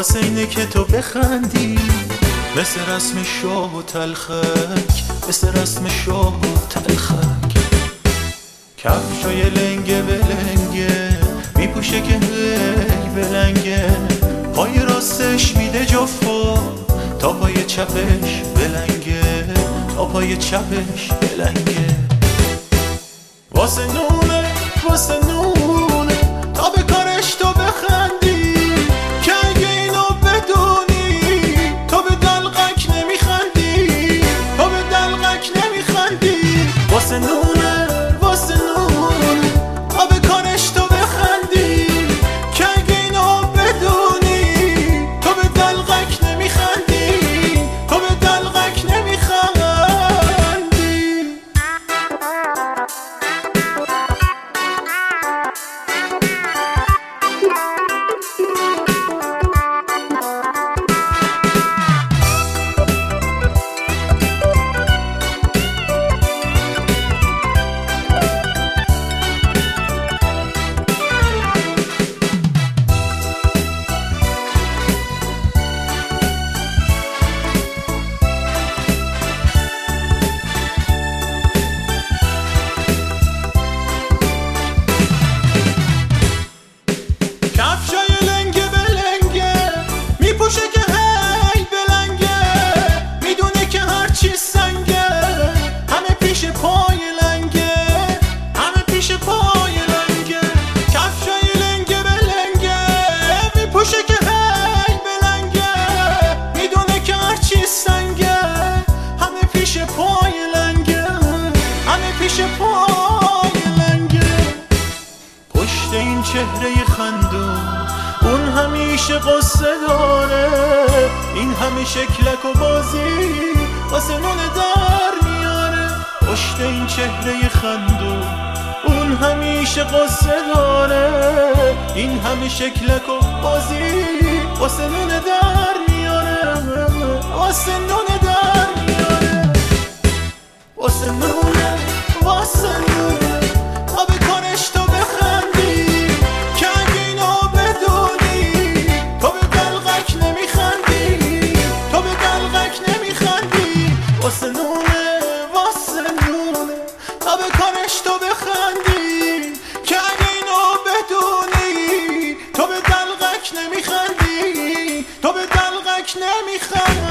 واسه اینه که تو بخندی، مثل رسم شاه و تلخک، مثل رسم شاه و تلخک. کفشای لنگه بلنگه میپوشه که هی بلنگه، پای راستش میده جفا تا پای چپش بلنگه، تا پای چپش بلنگه. واسه نونه واسه نونه تا به کارش تو بخندی، که اگه اینو بدونی تو به دلقک نمیخندی، تو به دلقک نمیخندی. واسه نونه واسه نونه تا به کارش تو بخندی، که اگه اینو بدونی تو به دلقک نمیخندی، تو به دلقک نمیخندی. پشت این چهره خندون اون همیشه قصه داره، این همه شکلک و بازی واسه نونه در میاره. پشت این چهره خندون اون همیشه قصه داره، این همه شکلک و بازی واسه نونه در میاره، واسه نونه در میاره. واسه نونه واسه نونه تا به کارش تو بخندی، که اگه اینو بدونی تو به دلقک نمیخندی، تو به دلقک نمیخندی. واسه نونه واسه نونه تا به کارش تو بخندی، که اگه اینو بدونی تو به دلقک نمیخندی، تو به دلقک نمیخندی.